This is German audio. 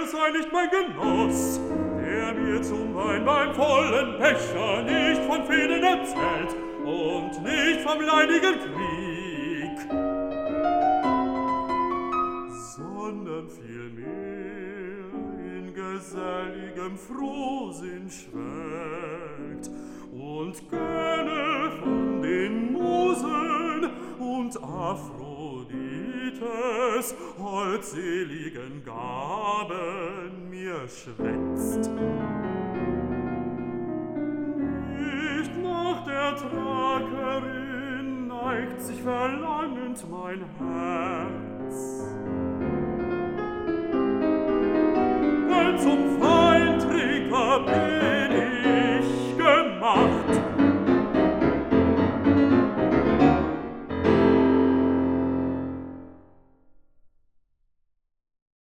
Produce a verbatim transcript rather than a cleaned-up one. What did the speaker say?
er sei nicht mein Genoss, der mir zum Wein beim vollen Becher nicht von Fehden erzählt und nicht vom leidigen Krieg, sondern vielmehr in geselligem Frohsinn schwelgt und gönne von den Musen und Aphrodites holdseligen Gaben mir schwätzt. Nicht nach der Trakerin neigt sich verlangend mein Herz, denn zum Feindträger bin